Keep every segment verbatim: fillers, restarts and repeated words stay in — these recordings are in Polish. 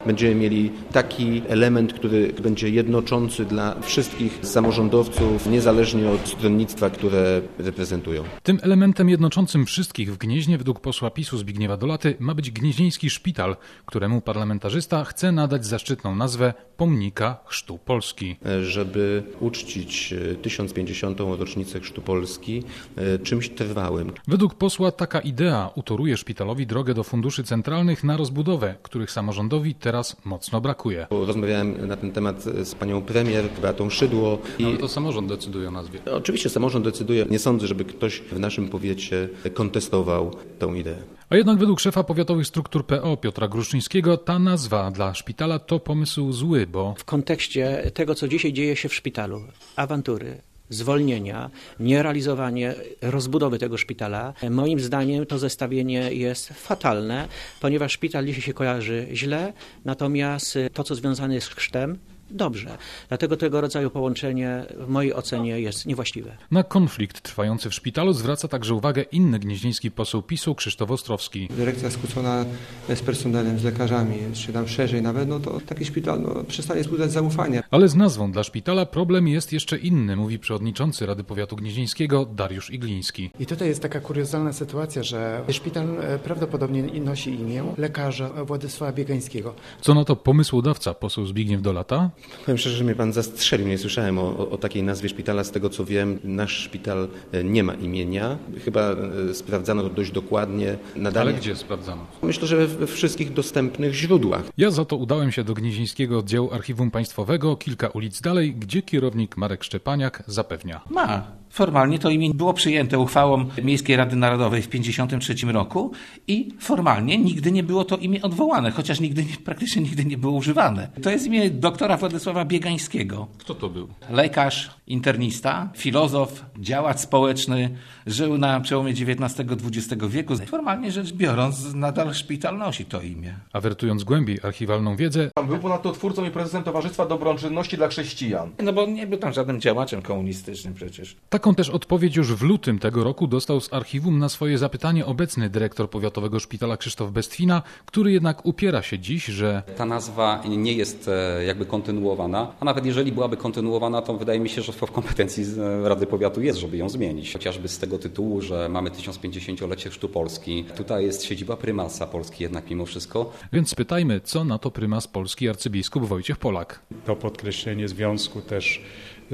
Będziemy mieli taki element, który będzie jednoczący dla wszystkich samorządowców, niezależnie od stronnictwa, które reprezentują. Tym elementem jednoczącym wszystkich w Gnieźnie według posła PiSu Zbigniewa Dolaty ma być gnieźnieński szpital, któremu parlamentarzysta chce nadać zaszczytną nazwę Pomnika Chrztu Polski. Żeby uczcić tysiąc pięćdziesiątą rocznicę Chrztu Polski czymś trwałym. Według posła taka idea utoruje szpitalowi drogę do funduszy centralnych na rozbudowę, których samorządowi teraz mocno brakuje. Rozmawiałem na ten temat z panią premier Beatą Szydło. I... Ale to samorząd decyduje o nazwie. Oczywiście samorząd decyduje. Nie sądzę, żeby ktoś w naszym powiecie kontestował tę ideę. A jednak według szefa powiatowych struktur P O Piotra Gruszczyńskiego ta nazwa dla szpitala to pomysł zły, bo... W kontekście tego, co dzisiaj dzieje się w szpitalu, awantury, zwolnienia, nierealizowanie rozbudowy tego szpitala, moim zdaniem to zestawienie jest fatalne, ponieważ szpital dzisiaj się kojarzy źle, natomiast to, co związane jest z chrztem, dobrze. Dlatego tego rodzaju połączenie w mojej ocenie jest niewłaściwe. Na konflikt trwający w szpitalu zwraca także uwagę inny gnieźnieński poseł PiSu Krzysztof Ostrowski. Dyrekcja skłócona z personelem, z lekarzami, czy tam szerzej nawet, no to taki szpital no, przestanie wzbudzać zaufanie. Ale z nazwą dla szpitala problem jest jeszcze inny, mówi przewodniczący Rady Powiatu Gnieźnieńskiego Dariusz Igliński. I tutaj jest taka kuriozalna sytuacja, że szpital prawdopodobnie nosi imię lekarza Władysława Biegańskiego. Co na to pomysłodawca, poseł Zbigniew Dolata? Powiem szczerze, że mnie pan zastrzelił. Nie słyszałem o, o, o takiej nazwie szpitala. Z tego co wiem, nasz szpital nie ma imienia. Chyba sprawdzano to dość dokładnie. Nadanie... Ale gdzie sprawdzano? Myślę, że we wszystkich dostępnych źródłach. Ja za to udałem się do Gnieźnieńskiego Oddziału Archiwum Państwowego, kilka ulic dalej, gdzie kierownik Marek Szczepaniak zapewnia. Ma. Formalnie to imię było przyjęte uchwałą Miejskiej Rady Narodowej w pięćdziesiątym trzecim roku i formalnie nigdy nie było to imię odwołane, chociaż nigdy, praktycznie nigdy nie było używane. To jest imię doktora Władysława Biegańskiego. Kto to był? Lekarz, internista, filozof, działacz społeczny, żył na przełomie dziewiętnastego dwudziestego wieku. Formalnie rzecz biorąc, nadal szpital nosi to imię. A wertując głębiej archiwalną wiedzę... Był ponadto twórcą i prezesem Towarzystwa Dobroczynności dla Chrześcijan. No bo nie był tam żadnym działaczem komunistycznym przecież. Taką też odpowiedź już w lutym tego roku dostał z archiwum na swoje zapytanie obecny dyrektor Powiatowego Szpitala Krzysztof Bestwina, który jednak upiera się dziś, że... Ta nazwa nie jest jakby kontynuowana, a nawet jeżeli byłaby kontynuowana, to wydaje mi się, że w kompetencji Rady Powiatu jest, żeby ją zmienić. Chociażby z tego tytułu, że mamy tysiąc pięćdziesięciolecie Chrztu Polski. Tutaj jest siedziba prymasa Polski jednak mimo wszystko. Więc spytajmy, co na to prymas Polski arcybiskup Wojciech Polak. To podkreślenie związku też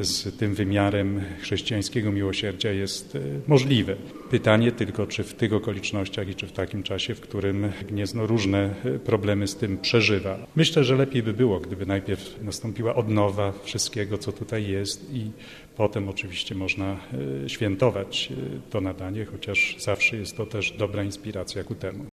z tym wymiarem chrześcijańskiego miłosierdzia jest możliwe. Pytanie tylko, czy w tych okolicznościach i czy w takim czasie, w którym Gniezno różne problemy z tym przeżywa. Myślę, że lepiej by było, gdyby najpierw nastąpiła odnowa wszystkiego, co tutaj jest i potem oczywiście można świętować to nadanie, chociaż zawsze jest to też dobra inspiracja ku temu.